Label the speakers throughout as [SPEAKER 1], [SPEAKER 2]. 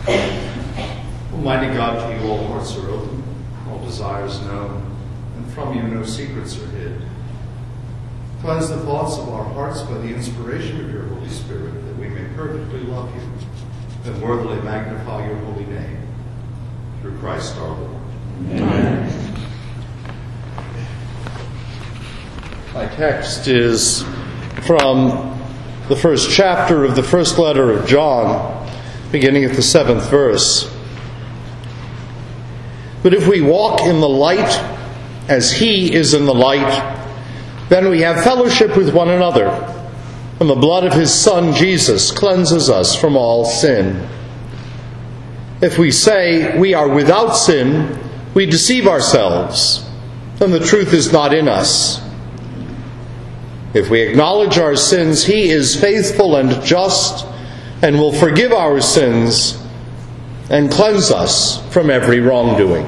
[SPEAKER 1] Almighty God, to you all hearts are open, all desires known, and from you no secrets are hid. Cleanse the thoughts of our hearts by the inspiration of your Holy Spirit, that we may perfectly love you and worthily magnify your holy name. Through Christ our Lord. Amen. My text is from the first chapter of the first letter of John, beginning at the 7th verse. But if we walk in the light as he is in the light, then we have fellowship with one another, and the blood of his Son Jesus cleanses us from all sin. If we say we are without sin, we deceive ourselves, and the truth is not in us. If we acknowledge our sins, he is faithful and just, and will forgive our sins and cleanse us from every wrongdoing.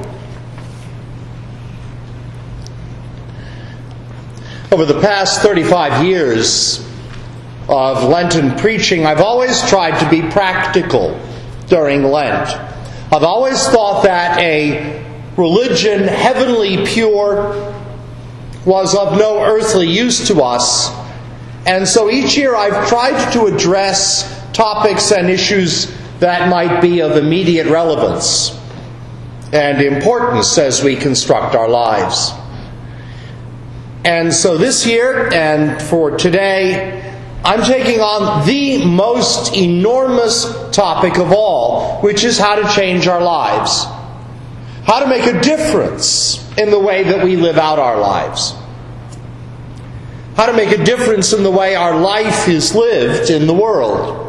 [SPEAKER 1] Over the past 35 years of Lenten preaching, I've always tried to be practical during Lent. I've always thought that a religion heavenly pure was of no earthly use to us. And so each year I've tried to address topics and issues that might be of immediate relevance and importance as we construct our lives. And so this year, and for today, I'm taking on the most enormous topic of all, which is how to change our lives. How to make a difference in the way that we live out our lives. How to make a difference in the way our life is lived in the world.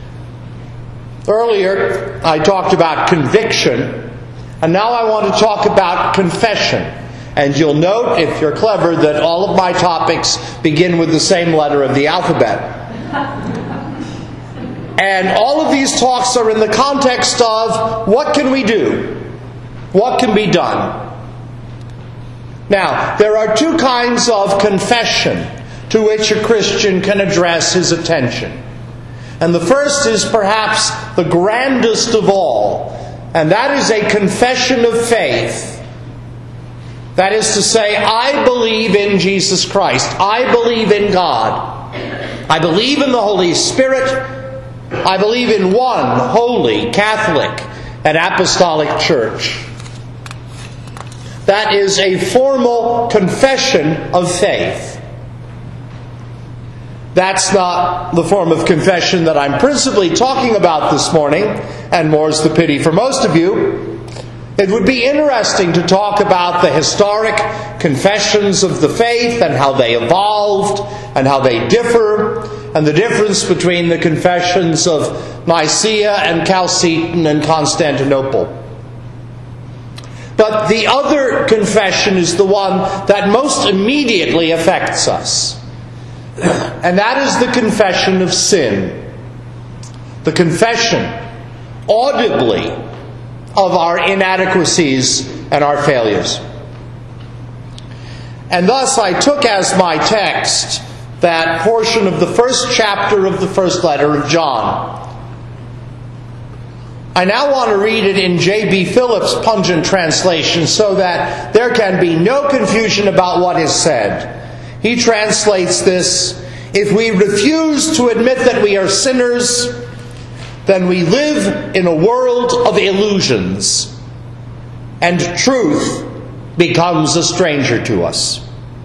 [SPEAKER 1] Earlier, I talked about conviction, and now I want to talk about confession. And you'll note, if you're clever, that all of my topics begin with the same letter of the alphabet. And all of these talks are in the context of what can we do? What can be done? Now, there are two kinds of confession to which a Christian can address his attention. And the first is perhaps the grandest of all, and that is a confession of faith. That is to say, I believe in Jesus Christ. I believe in God. I believe in the Holy Spirit. I believe in one holy, Catholic, and Apostolic Church. That is a formal confession of faith. That's not the form of confession that I'm principally talking about this morning, and more's the pity for most of you. It would be interesting to talk about the historic confessions of the faith and how they evolved and how they differ, and the difference between the confessions of Nicaea and Chalcedon and Constantinople. But the other confession is the one that most immediately affects us. And that is the confession of sin. The confession, audibly, of our inadequacies and our failures. And thus I took as my text that portion of the first chapter of the first letter of John. I now want to read it in J.B. Phillips' pungent translation so that there can be no confusion about what is said. He translates this: if we refuse to admit that we are sinners, then we live in a world of illusions, and truth becomes a stranger to us.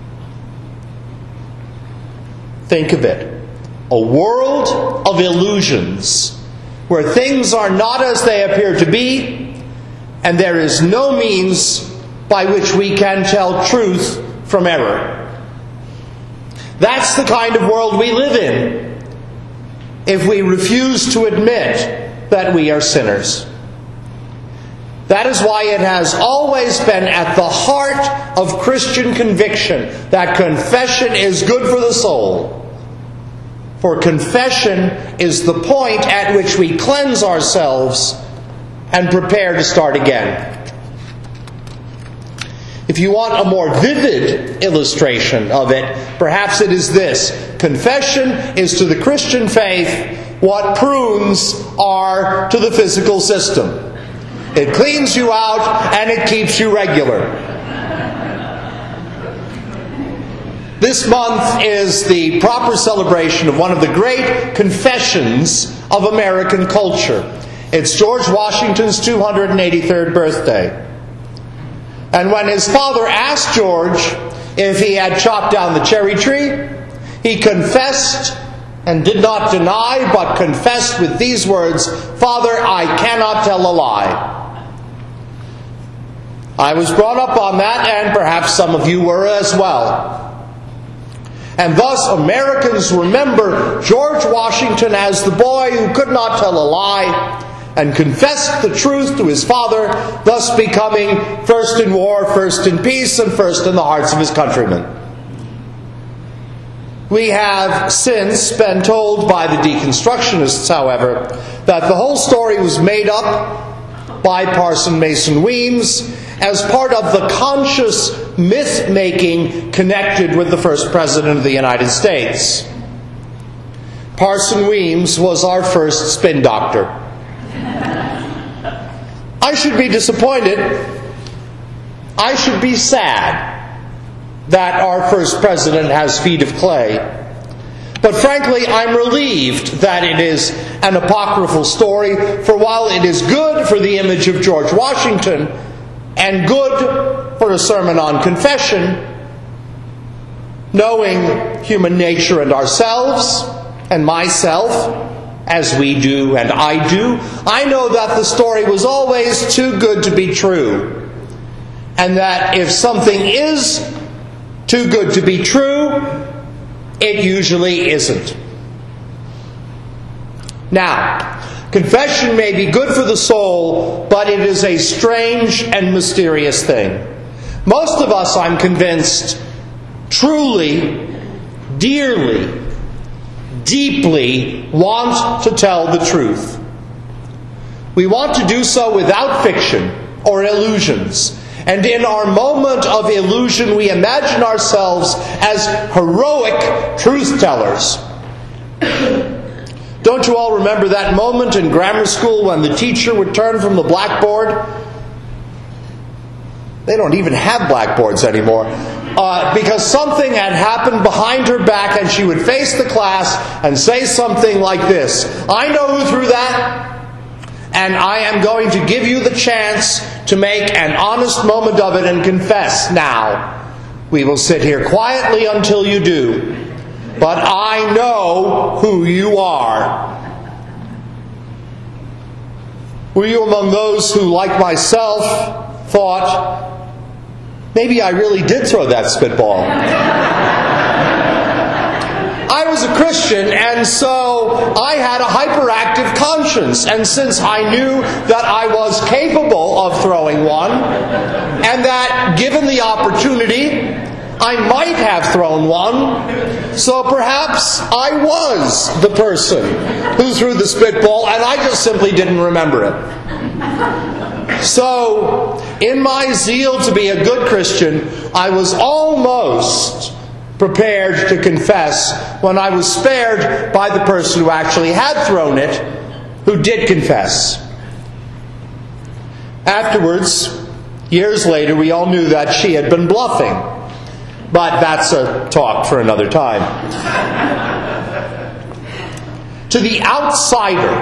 [SPEAKER 1] Think of it. A world of illusions, where things are not as they appear to be, and there is no means by which we can tell truth from error. That's the kind of world we live in if we refuse to admit that we are sinners. That is why it has always been at the heart of Christian conviction that confession is good for the soul. For confession is the point at which we cleanse ourselves and prepare to start again. If you want a more vivid illustration of it, perhaps it is this: confession is to the Christian faith what prunes are to the physical system. It cleans you out and it keeps you regular. This month is the proper celebration of one of the great confessions of American culture. It's George Washington's 283rd birthday. And when his father asked George if he had chopped down the cherry tree, he confessed and did not deny, but confessed with these words, "Father, I cannot tell a lie." I was brought up on that, and perhaps some of you were as well. And thus Americans remember George Washington as the boy who could not tell a lie and confessed the truth to his father, thus becoming first in war, first in peace, and first in the hearts of his countrymen. We have since been told by the deconstructionists, however, that the whole story was made up by Parson Mason Weems as part of the conscious myth-making connected with the first President of the United States. Parson Weems was our first spin doctor. I should be disappointed. I should be sad that our first president has feet of clay. But frankly, I'm relieved that it is an apocryphal story, for while it is good for the image of George Washington and good for a sermon on confession, knowing human nature and ourselves and myself, as we do and I do, I know that the story was always too good to be true. And that if something is too good to be true, it usually isn't. Now, confession may be good for the soul, but it is a strange and mysterious thing. Most of us, I'm convinced, truly, dearly, deeply want to tell the truth. We want to do so without fiction or illusions. And in our moment of illusion, we imagine ourselves as heroic truth-tellers. Don't you all remember that moment in grammar school when the teacher would turn from the blackboard? They don't even have blackboards anymore. Because something had happened behind her back, and she would face the class and say something like this: "I know who threw that, and I am going to give you the chance to make an honest moment of it and confess now. We will sit here quietly until you do, but I know who you are." Were you among those who, like myself, thought, maybe I really did throw that spitball? I was a Christian, and so I had a hyperactive conscience. And since I knew that I was capable of throwing one, and that given the opportunity, I might have thrown one, so perhaps I was the person who threw the spitball, and I just simply didn't remember it. So, in my zeal to be a good Christian, I was almost prepared to confess when I was spared by the person who actually had thrown it, who did confess. Afterwards, years later, we all knew that she had been bluffing. But that's a talk for another time. To the outsider,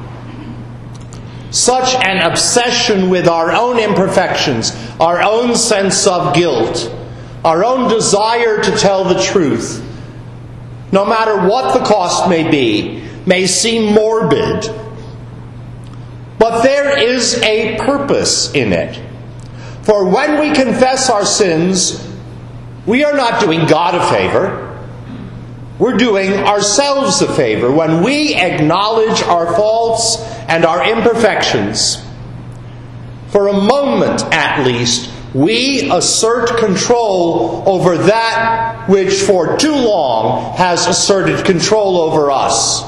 [SPEAKER 1] such an obsession with our own imperfections, our own sense of guilt, our own desire to tell the truth, no matter what the cost may be, may seem morbid. But there is a purpose in it. For when we confess our sins, we are not doing God a favor. We're doing ourselves a favor when we acknowledge our faults and our imperfections. For a moment, at least, we assert control over that which for too long has asserted control over us.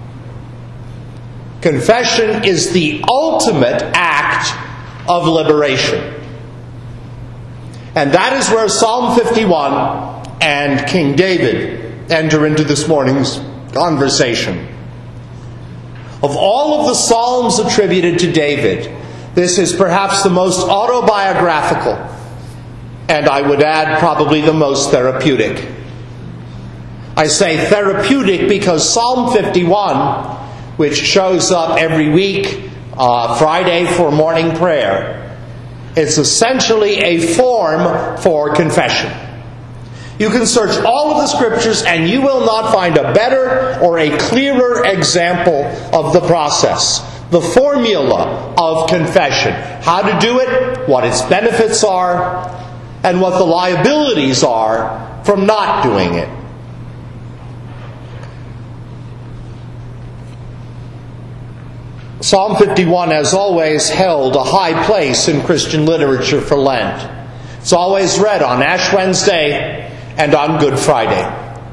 [SPEAKER 1] Confession is the ultimate act of liberation. And that is where Psalm 51 and King David enter into this morning's conversation. Of all of the Psalms attributed to David, this is perhaps the most autobiographical, and I would add probably the most therapeutic. I say therapeutic because Psalm 51, which shows up every week, Friday for morning prayer, is essentially a form for confession. You can search all of the Scriptures and you will not find a better or a clearer example of the process. The formula of confession. How to do it, what its benefits are, and what the liabilities are from not doing it. Psalm 51 has always held a high place in Christian literature for Lent. It's always read on Ash Wednesday and on Good Friday.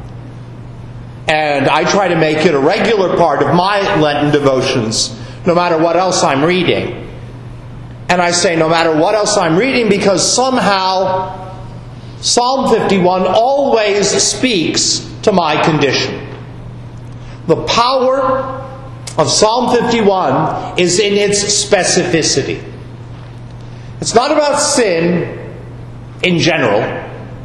[SPEAKER 1] And I try to make it a regular part of my Lenten devotions, no matter what else I'm reading. And I say no matter what else I'm reading because somehow Psalm 51 always speaks to my condition. The power of Psalm 51 is in its specificity. It's not about sin in general.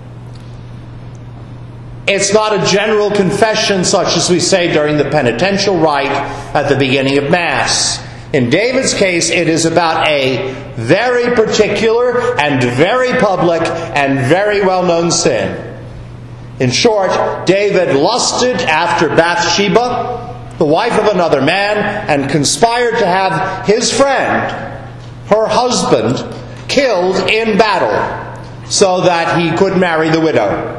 [SPEAKER 1] It's not a general confession such as we say during the penitential rite at the beginning of Mass. In David's case, it is about a very particular and very public and very well-known sin. In short, David lusted after Bathsheba, the wife of another man, and conspired to have his friend, her husband, killed in battle so that he could marry the widow.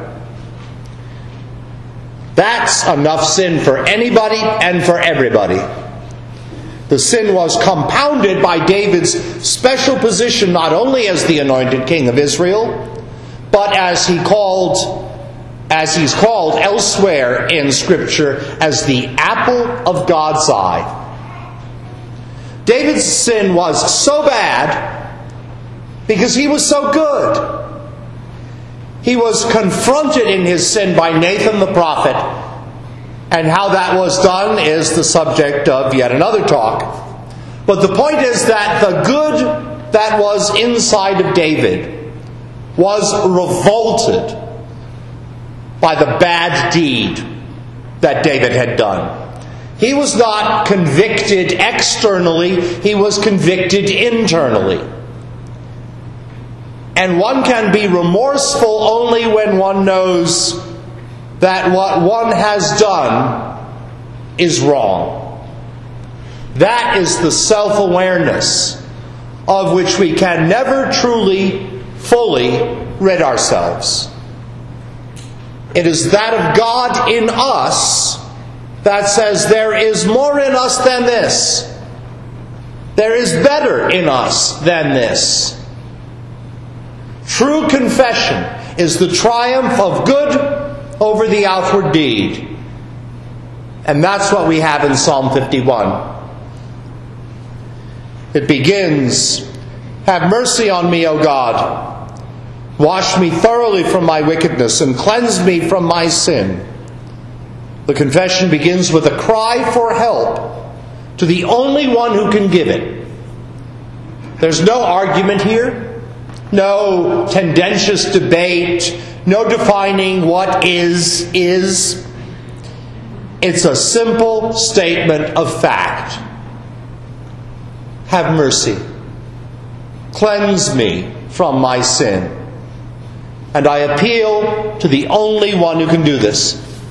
[SPEAKER 1] That's enough sin for anybody and for everybody. The sin was compounded by David's special position not only as the anointed king of Israel, but as he's called elsewhere in Scripture as the apple of God's eye. David's sin was so bad because he was so good. He was confronted in his sin by Nathan the prophet, and how that was done is the subject of yet another talk. But the point is that the good that was inside of David was revolted by the bad deed that David had done. He was not convicted externally, he was convicted internally. And one can be remorseful only when one knows that what one has done is wrong. That is the self-awareness of which we can never truly, fully rid ourselves. It is that of God in us that says there is more in us than this. There is better in us than this. True confession is the triumph of good over the outward deed. And that's what we have in Psalm 51. It begins, "Have mercy on me, O God. Wash me thoroughly from my wickedness and cleanse me from my sin." The confession begins with a cry for help to the only one who can give it. There's no argument here. No tendentious debate, no defining what is. It's a simple statement of fact. Have mercy. Cleanse me from my sin. And I appeal to the only one who can do this.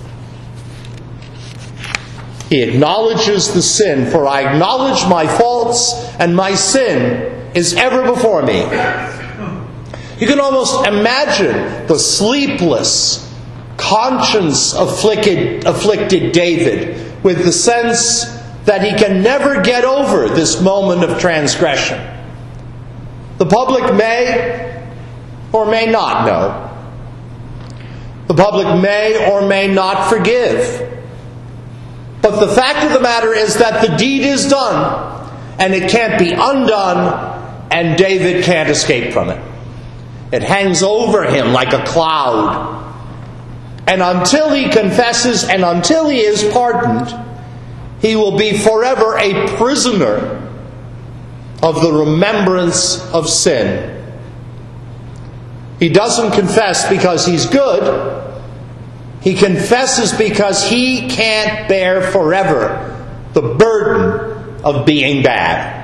[SPEAKER 1] He acknowledges the sin, for I acknowledge my faults, and my sin is ever before me. You can almost imagine the sleepless, conscience-afflicted David with the sense that he can never get over this moment of transgression. The public may or may not know. The public may or may not forgive. But the fact of the matter is that the deed is done, and it can't be undone, and David can't escape from it. It hangs over him like a cloud. And until he confesses and until he is pardoned, He will be forever a prisoner of the remembrance of sin. He doesn't confess because he's good. He confesses because he can't bear forever the burden of being bad.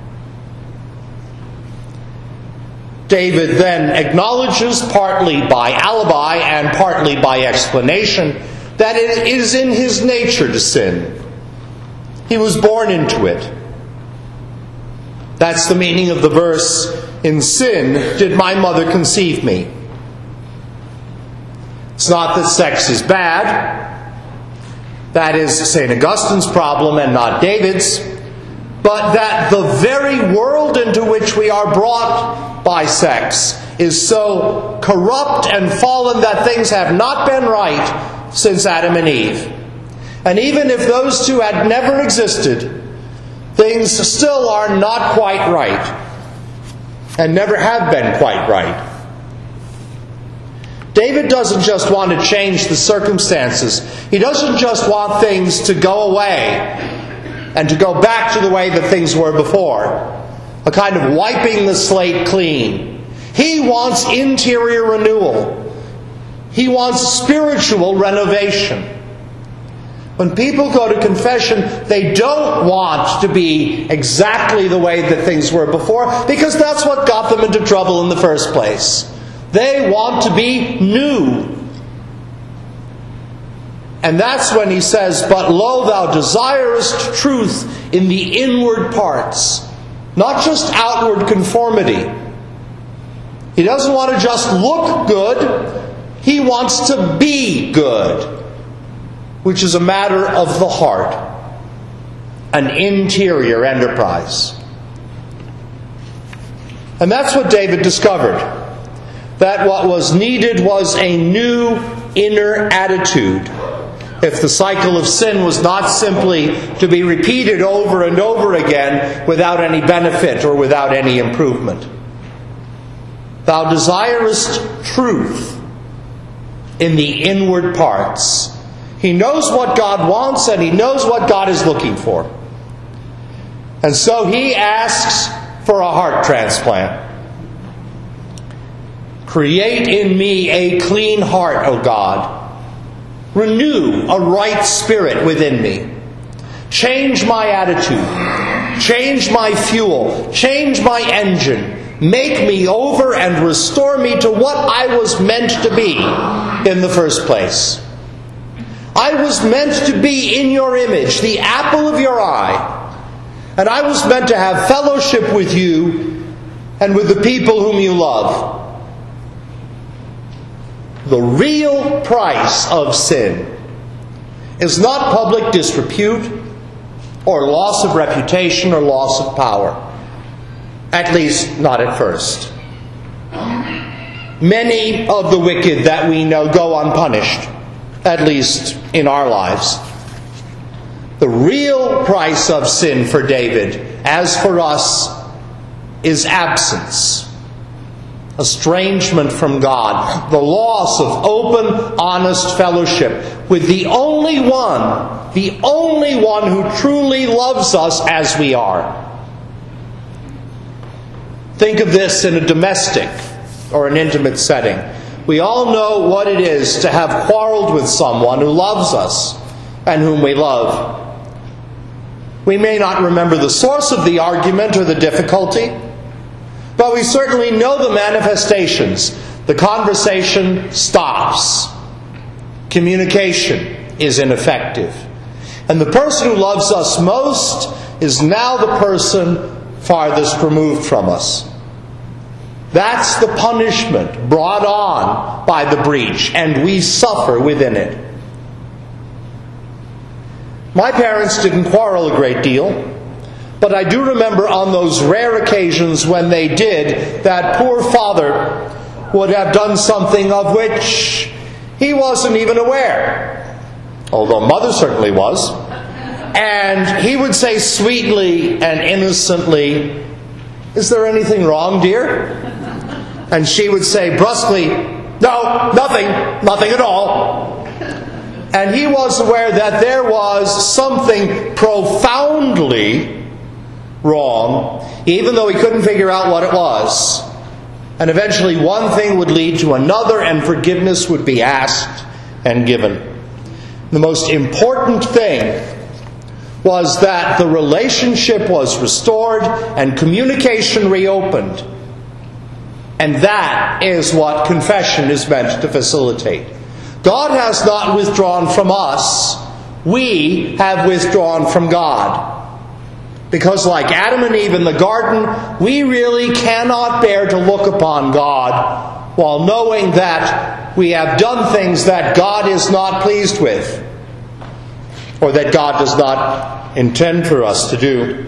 [SPEAKER 1] David then acknowledges, partly by alibi and partly by explanation, that it is in his nature to sin. He was born into it. That's the meaning of the verse, "In sin did my mother conceive me." It's not that sex is bad. That is St. Augustine's problem and not David's. But that the very world into which we are brought by sex is so corrupt and fallen that things have not been right since Adam and Eve. And even if those two had never existed, things still are not quite right, and never have been quite right. David doesn't just want to change the circumstances. He doesn't just want things to go away and to go back to the way that things were before, a kind of wiping the slate clean. He wants interior renewal. He wants spiritual renovation. When people go to confession, they don't want to be exactly the way that things were before, because that's what got them into trouble in the first place. They want to be new. And that's when he says, "But lo, thou desirest truth in the inward parts." Not just outward conformity. He doesn't want to just look good. He wants to be good, which is a matter of the heart, an interior enterprise. And that's what David discovered. That what was needed was a new inner attitude. If the cycle of sin was not simply to be repeated over and over again without any benefit or without any improvement. Thou desirest truth in the inward parts. He knows what God wants and he knows what God is looking for. And so he asks for a heart transplant. "Create in me a clean heart, O God. Renew a right spirit within me. Change my attitude. Change my fuel. Change my engine. Make me over and restore me to what I was meant to be in the first place. I was meant to be in your image, the apple of your eye. And I was meant to have fellowship with you and with the people whom you love." The real price of sin is not public disrepute or loss of reputation or loss of power. At least not at first. Many of the wicked that we know go unpunished, at least in our lives. The real price of sin for David, as for us, is absence. Estrangement from God. The loss of open, honest fellowship with the only one who truly loves us as we are. Think of this in a domestic or an intimate setting. We all know what it is to have quarreled with someone who loves us and whom we love. We may not remember the source of the argument or the difficulty, but we certainly know the manifestations. The conversation stops. Communication is ineffective. And the person who loves us most is now the person farthest removed from us. That's the punishment brought on by the breach, and we suffer within it. My parents didn't quarrel a great deal, but I do remember on those rare occasions when they did, that poor father would have done something of which he wasn't even aware, although mother certainly was. And he would say sweetly and innocently, "Is there anything wrong, dear?" And she would say brusquely, "No, nothing at all." And he was aware that there was something profoundly wrong, even though he couldn't figure out what it was. And eventually one thing would lead to another, and forgiveness would be asked and given. The most important thing was that the relationship was restored and communication reopened. And that is what confession is meant to facilitate. God has not withdrawn from us. We have withdrawn from God. Because like Adam and Eve in the garden, we really cannot bear to look upon God while knowing that we have done things that God is not pleased with, or that God does not intend for us to do.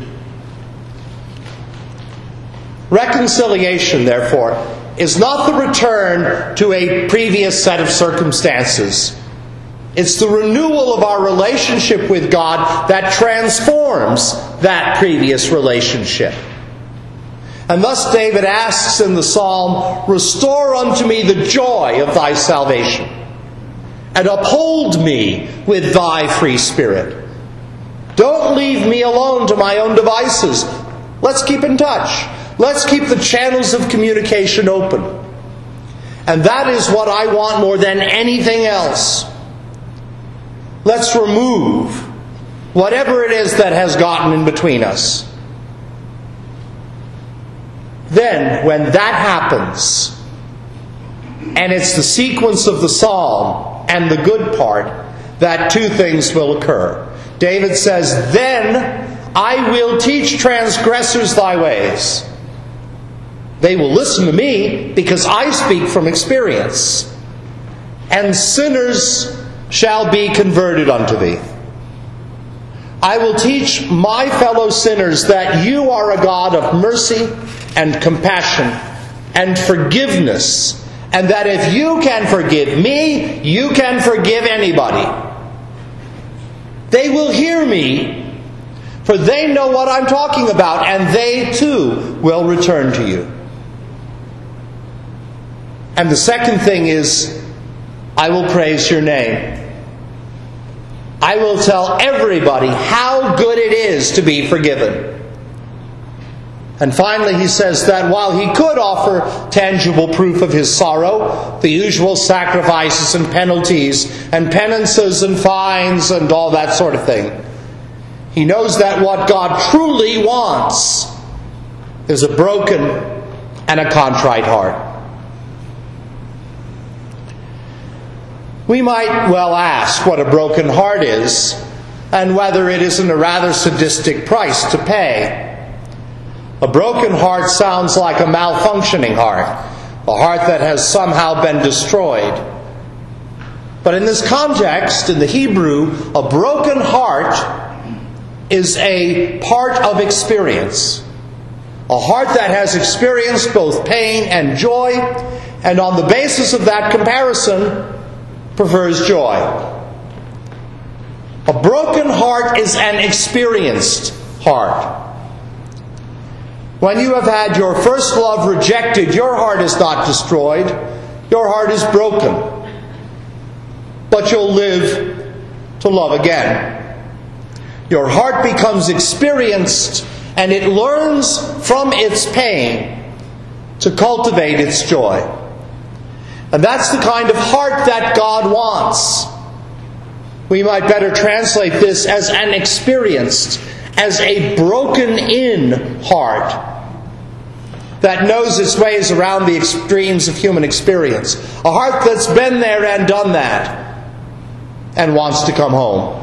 [SPEAKER 1] Reconciliation, therefore, is not the return to a previous set of circumstances. It's the renewal of our relationship with God that transforms that previous relationship. And thus David asks in the psalm, "Restore unto me the joy of thy salvation, and uphold me with thy free spirit." Don't leave me alone to my own devices. Let's keep in touch. Let's keep the channels of communication open. And that is what I want more than anything else. Let's remove whatever it is that has gotten in between us. Then, when that happens, and it's the sequence of the psalm and the good part, that two things will occur. David says, "Then I will teach transgressors thy ways. They will listen to me because I speak from experience. And sinners shall be converted unto thee." I will teach my fellow sinners that you are a God of mercy and compassion and forgiveness, and that if you can forgive me, you can forgive anybody. They will hear me, for they know what I'm talking about, and they too will return to you. And the second thing is, I will praise your name. I will tell everybody how good it is to be forgiven. And finally he says that while he could offer tangible proof of his sorrow, the usual sacrifices and penalties and penances and fines and all that sort of thing, he knows that what God truly wants is a broken and a contrite heart. We might well ask what a broken heart is, and whether it isn't a rather sadistic price to pay. A broken heart sounds like a malfunctioning heart, a heart that has somehow been destroyed. But in this context, in the Hebrew, a broken heart is a part of experience. A heart that has experienced both pain and joy, and on the basis of that comparison, prefers joy. A broken heart is an experienced heart. When you have had your first love rejected, your heart is not destroyed. Your heart is broken. But you'll live to love again. Your heart becomes experienced, and it learns from its pain to cultivate its joy. And that's the kind of heart that God wants. We might better translate this as an experienced, as a broken-in heart that knows its ways around the extremes of human experience. A heart that's been there and done that and wants to come home.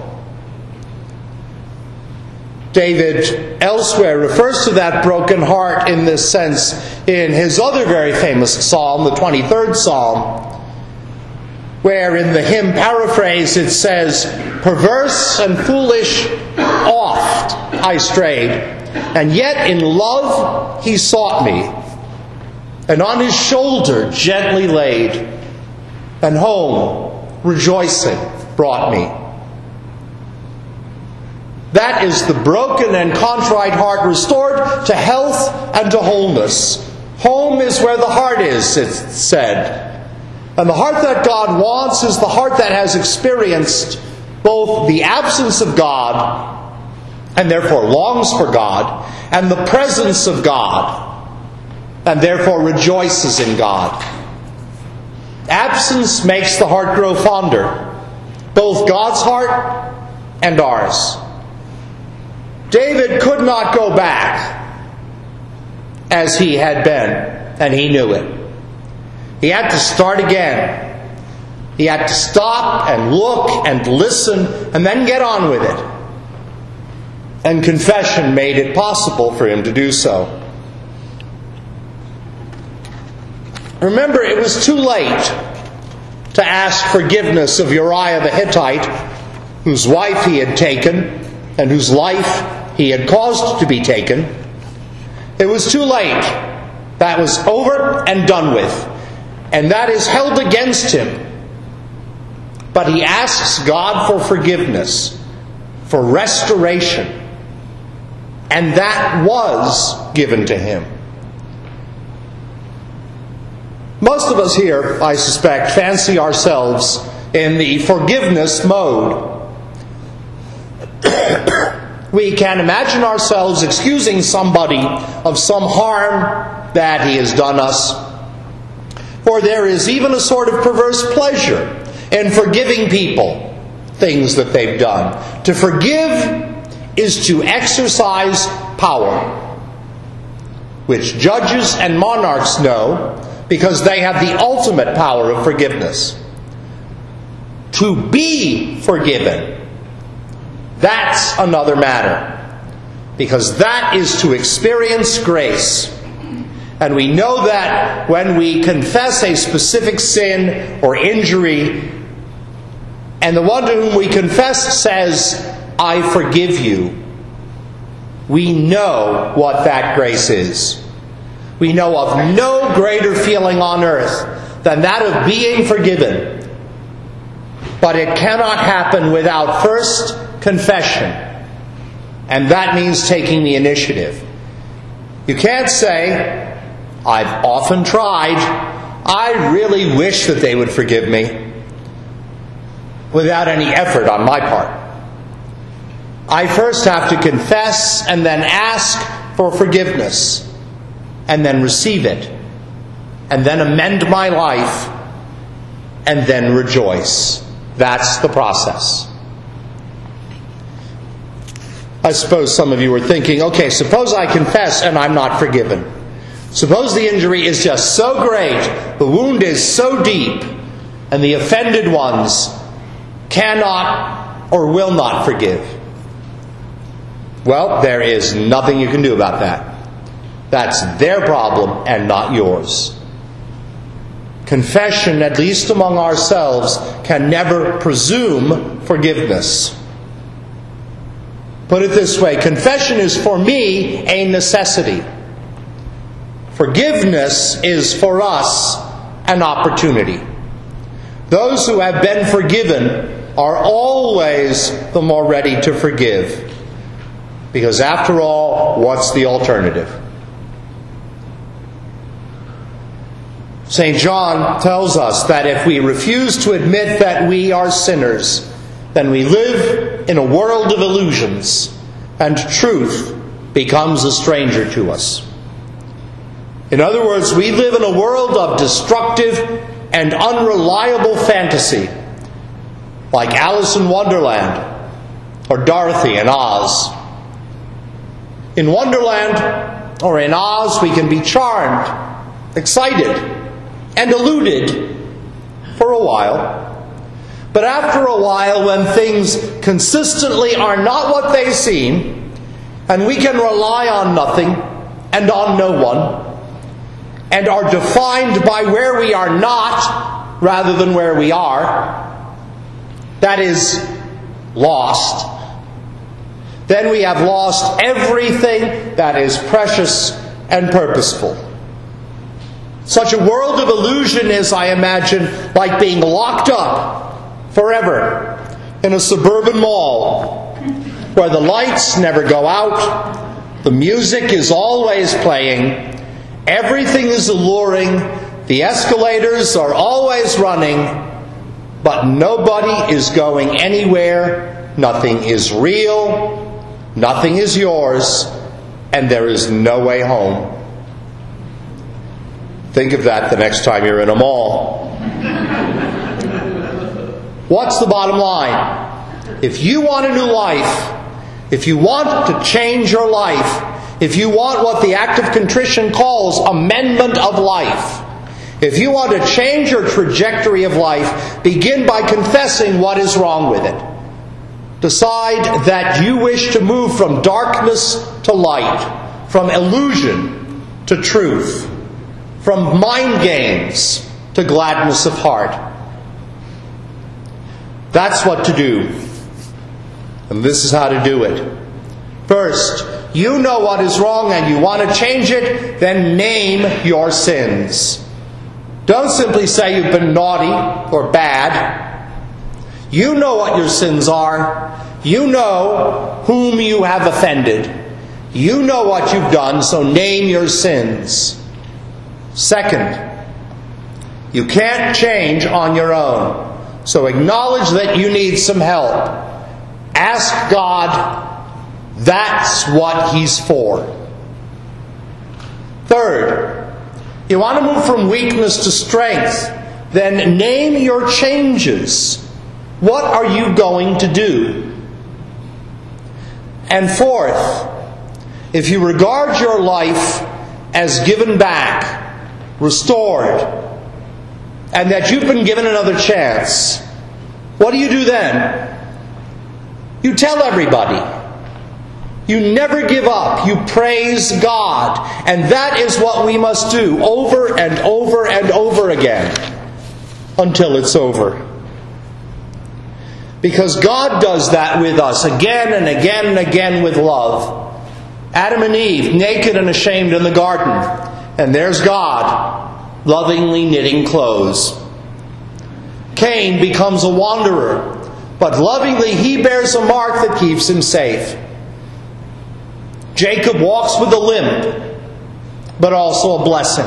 [SPEAKER 1] David elsewhere refers to that broken heart in this sense in his other very famous psalm, the 23rd Psalm, where in the hymn paraphrase it says, "Perverse and foolish oft I strayed, and yet in love he sought me, and on his shoulder gently laid, and home rejoicing brought me." That is the broken and contrite heart restored to health and to wholeness. Home is where the heart is, it's said. And the heart that God wants is the heart that has experienced both the absence of God, and therefore longs for God, and the presence of God, and therefore rejoices in God. Absence makes the heart grow fonder, both God's heart and ours. David could not go back as he had been, and he knew it. He had to start again. He had to stop and look and listen and then get on with it. And confession made it possible for him to do so. Remember, it was too late to ask forgiveness of Uriah the Hittite, whose wife he had taken and whose life he had caused to be taken. It was too late. That was over and done with. And that is held against him. But he asks God for forgiveness, for restoration. And that was given to him. Most of us here, I suspect, fancy ourselves in the forgiveness mode. We can imagine ourselves excusing somebody of some harm that he has done us. For there is even a sort of perverse pleasure in forgiving people things that they've done. To forgive is to exercise power, which judges and monarchs know, because they have the ultimate power of forgiveness. To be forgiven, that's another matter, because that is to experience grace. And we know that when we confess a specific sin or injury, and the one to whom we confess says, "I forgive you," we know what that grace is. We know of no greater feeling on earth than that of being forgiven. But it cannot happen without first confession. And that means taking the initiative. You can't say, "I've often tried. I really wish that they would forgive me," without any effort on my part. I first have to confess and then ask for forgiveness, and then receive it, and then amend my life, and then rejoice. That's the process. I suppose some of you are thinking, okay, suppose I confess and I'm not forgiven. Suppose the injury is just so great, the wound is so deep, and the offended ones cannot or will not forgive. Well, there is nothing you can do about that. That's their problem and not yours. Confession, at least among ourselves, can never presume forgiveness. Put it this way, confession is for me a necessity. Forgiveness is for us an opportunity. Those who have been forgiven are always the more ready to forgive. Because after all, what's the alternative? St. John tells us that if we refuse to admit that we are sinners, then we live in a world of illusions, and truth becomes a stranger to us. In other words, we live in a world of destructive and unreliable fantasy, like Alice in Wonderland or Dorothy in Oz. In Wonderland or in Oz, we can be charmed, excited, and deluded for a while. But after a while, when things consistently are not what they seem, and we can rely on nothing and on no one, and are defined by where we are not rather than where we are, that is, lost, then we have lost everything that is precious and purposeful. Such a world of illusion is, I imagine, like being locked up forever in a suburban mall where the lights never go out, the music is always playing, everything is alluring, The escalators are always running, but nobody is going anywhere. Nothing is real, nothing is yours, and there is no way home. Think of that the next time you're in a mall. What's the bottom line? If you want a new life, if you want to change your life, if you want what the act of contrition calls amendment of life, if you want to change your trajectory of life, begin by confessing what is wrong with it. Decide that you wish to move from darkness to light, from illusion to truth, from mind games to gladness of heart. That's what to do. And this is how to do it. First, you know what is wrong and you want to change it, then name your sins. Don't simply say you've been naughty or bad. You know what your sins are. You know whom you have offended. You know what you've done, so name your sins. Second, you can't change on your own. So acknowledge that you need some help. Ask God. That's what He's for. Third, you want to move from weakness to strength. Then name your changes. What are you going to do? And fourth, if you regard your life as given back, restored, and that you've been given another chance, what do you do then? You tell everybody. You never give up. You praise God. And that is what we must do over and over and over again until it's over. Because God does that with us again and again and again with love. Adam and Eve, naked and ashamed in the garden. And there's God, lovingly knitting clothes. Cain becomes a wanderer, but lovingly he bears a mark that keeps him safe. Jacob walks with a limp, but also a blessing.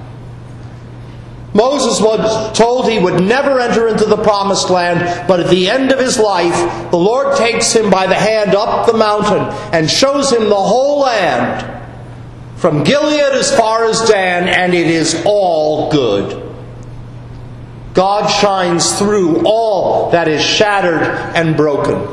[SPEAKER 1] Moses was told he would never enter into the promised land, but at the end of his life, the Lord takes him by the hand up the mountain and shows him the whole land, from Gilead as far as Dan, and it is all good. God shines through all that is shattered and broken.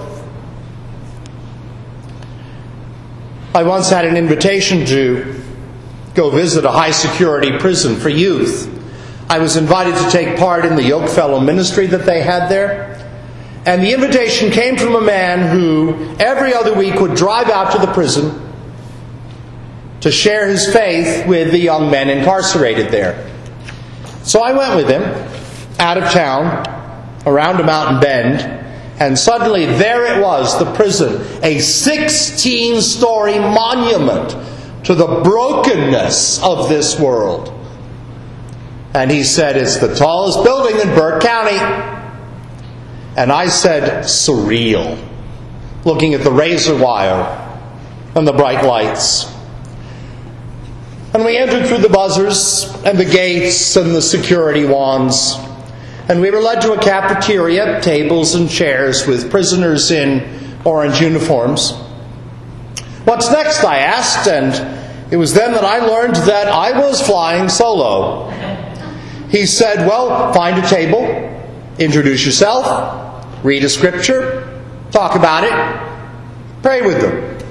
[SPEAKER 1] I once had an invitation to go visit a high-security prison for youth. I was invited to take part in the Yokefellow ministry that they had there. And the invitation came from a man who every other week would drive out to the prison to share his faith with the young men incarcerated there. So I went with him out of town, around a mountain bend, and suddenly there it was, the prison, a 16-story monument to the brokenness of this world. And he said, it's the tallest building in Burke County. And I said, surreal, looking at the razor wire and the bright lights. And we entered through the buzzers and the gates and the security wands. And we were led to a cafeteria, tables and chairs with prisoners in orange uniforms. What's next, I asked, and it was then that I learned that I was flying solo. He said, well, find a table, introduce yourself, read a scripture, talk about it, pray with them.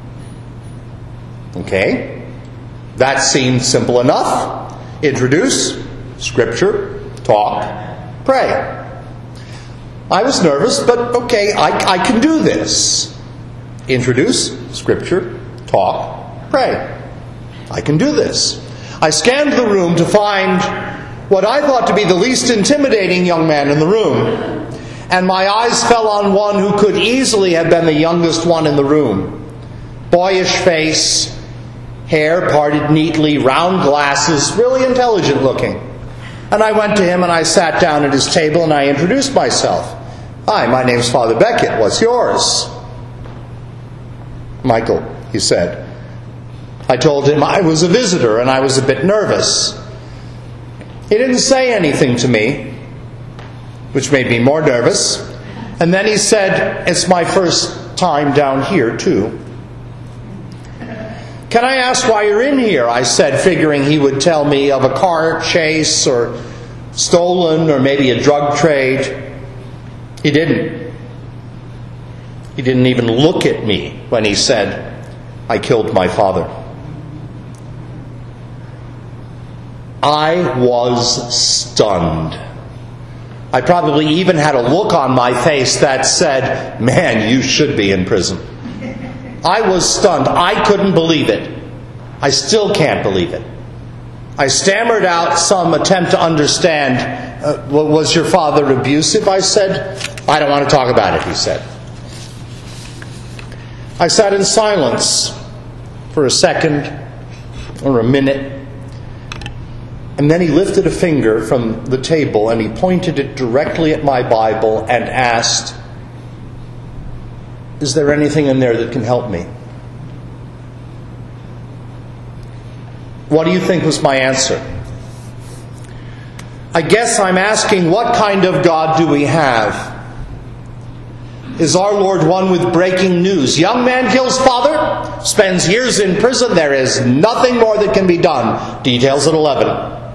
[SPEAKER 1] Okay, that seemed simple enough. Introduce, scripture, talk, pray. I was nervous, but okay, I can do this. Introduce, scripture, talk, pray. I can do this. I scanned the room to find what I thought to be the least intimidating young man in the room. And my eyes fell on one who could easily have been the youngest one in the room. Boyish face, hair parted neatly, round glasses, really intelligent looking. And I went to him and I sat down at his table and I introduced myself. Hi, my name's Father Beckett. What's yours? Michael, he said. I told him I was a visitor and I was a bit nervous. He didn't say anything to me, which made me more nervous. And then he said, "It's my first time down here, too." "Can I ask why you're in here?" I said, figuring he would tell me of a car chase or stolen or maybe a drug trade. He didn't. He didn't even look at me when he said, "I killed my father." I was stunned. I probably even had a look on my face that said, "Man, you should be in prison." I was stunned. I couldn't believe it. I still can't believe it. I stammered out some attempt to understand. "Was your father abusive?" I said. "I don't want to talk about it," he said. I sat in silence for a second or a minute. And then he lifted a finger from the table and he pointed it directly at my Bible and asked, "Is there anything in there that can help me?" What do you think was my answer? I guess I'm asking, what kind of God do we have? Is our Lord one with breaking news? Young man kills father, spends years in prison, there is nothing more that can be done. Details at 11.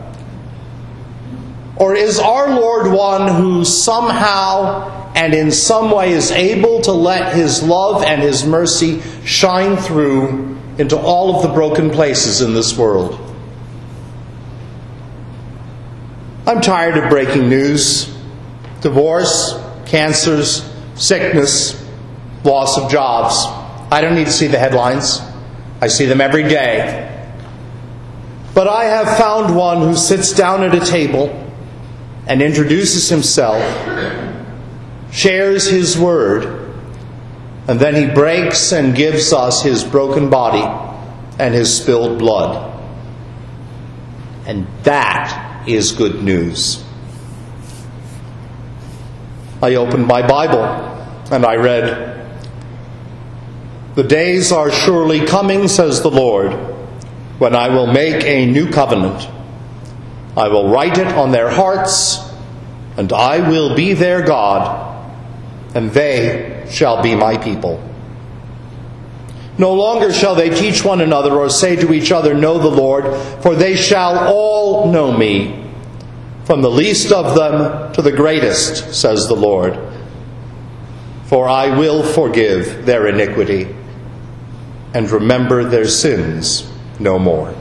[SPEAKER 1] Or is our Lord one who somehow and in some way is able to let His love and His mercy shine through into all of the broken places in this world? I'm tired of breaking news. Divorce, cancers, sickness, loss of jobs. I don't need to see the headlines. I see them every day. But I have found one who sits down at a table and introduces himself, shares his word, and then he breaks and gives us his broken body and his spilled blood. And that is good news. I opened my Bible and I read, "The days are surely coming, says the Lord, when I will make a new covenant. I will write it on their hearts, and I will be their God, and they shall be my people. No longer shall they teach one another or say to each other, 'Know the Lord,' for they shall all know me, from the least of them to the greatest, says the Lord. For I will forgive their iniquity and remember their sins no more."